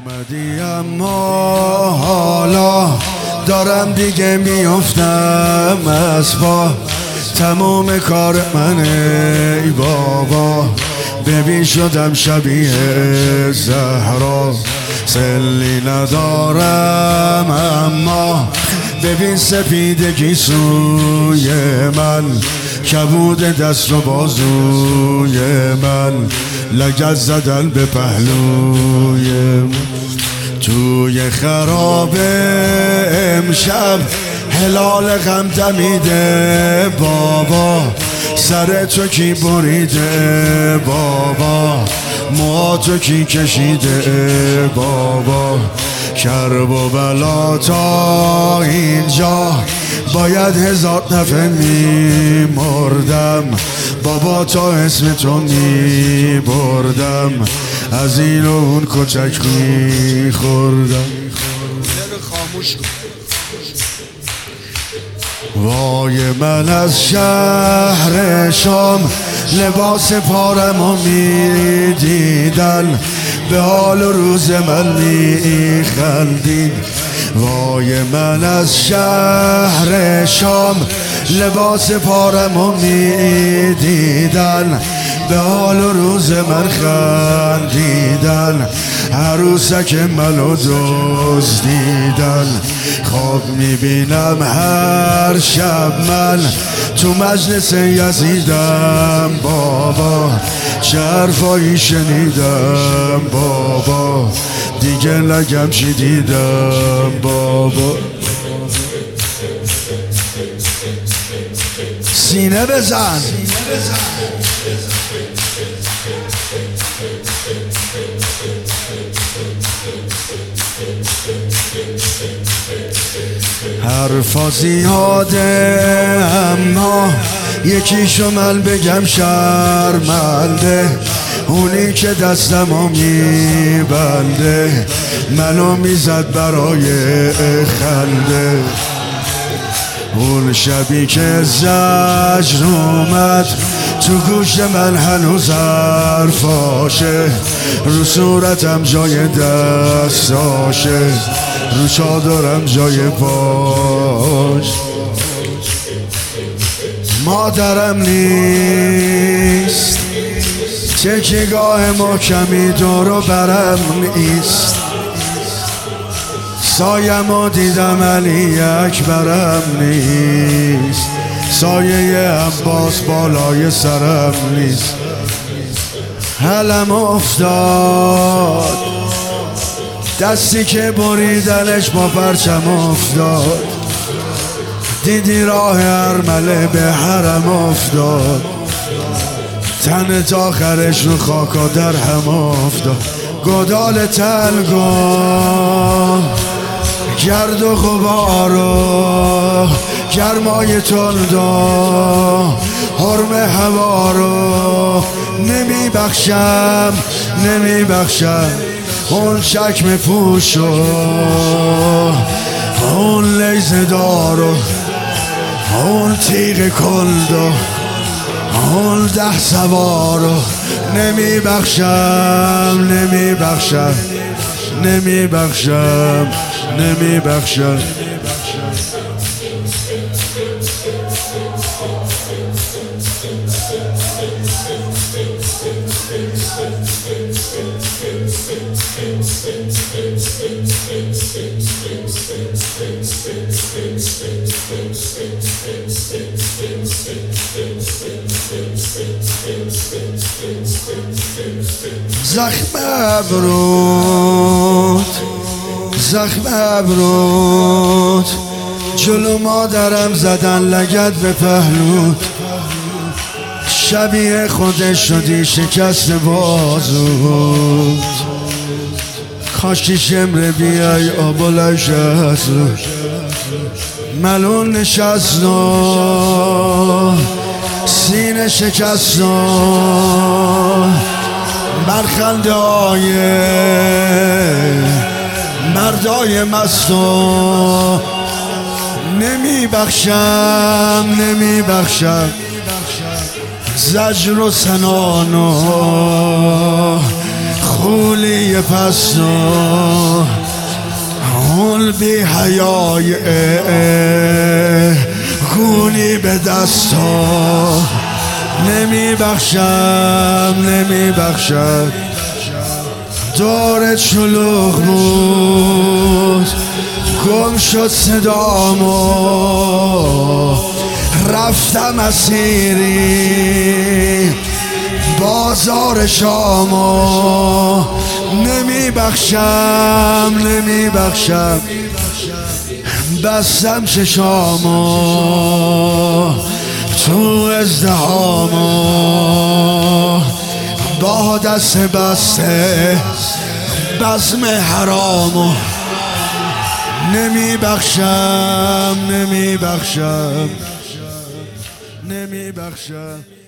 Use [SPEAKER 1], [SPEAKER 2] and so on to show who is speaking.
[SPEAKER 1] اومدی اما حالا دارم دیگه میافتم از پا، تمام کار منه ای بابا. ببین شدم شبیه زهرا، سلی ندارم اما ببین سپیدگی سوی من، کبود دست و بازوی من، لگد زدن به پهلوی من. توی خراب امشب هلال غم دمیده بابا، سر تو کی بریده بابا، موهاتو کی کشیده بابا. کرب و بلا تا اینجا باید 1000 دفعه میمردم بابا، تا اسم تو میبردم، از این و اون کچک میخوردم. وای من از شهر شام لباس پارمو میدیدن، به حال و روز من میخندید. وای من از شهر شام لباس پارمو میدیدن، به حال و روز من خندیدن. عروسک منو دزدیدن، خواب میبینم هر شب من تو مجلس یزیدم بابا، چه حرفایی شنیدم بابا، دیگه نگم چی دیدم بابا. سینه بزن حرفا زیاده اما یکیشو من بگم شرمنده، اونی که دستمو میبنده منو میزد برای خنده. اون شبی که زجر اومد تو گوش من هنوز حرفاشه، رو صورتم جای دستاشه، رو چادرم جای پاش. مادرم نیست، تکیگاه محکمی دور و برم نیست، سایه‌مو دیدم علی اکبرم نیست، سایه عباس بالای سرم نیست. حالم افتاد دستی که بریدنش با پرچم افتاد، دیدی راه ارمله به حرم افتاد، تن تا آخرش رو خاک و در هم افتاد. گدال تلگو گرد و غبار و گرمای تند و حرم هوا رو نمیبخشم اون چکم پوش و اون لیزه دار و اون تیغ کند و اون 10 سوار رو نمیبخشم. زخم ابرود جلو مادرم زدن لگد به پهلود، شبیه خودش شدی شکست بازود. کاشکی شمره بیای آبالش از رو ملون نشست و سینه شکست و برخنده های مردای مست و نمیبخشم زجر و سنان و خولی پسنا اون بی حیای خونی به دستا نمی بخشم دور شلوغ بود گم شد صدامو رفتم اسیری بازار شامو نمی بخشم بستم چشامو تو ازدهامو با دست بسته بزم حرامو نمی بخشم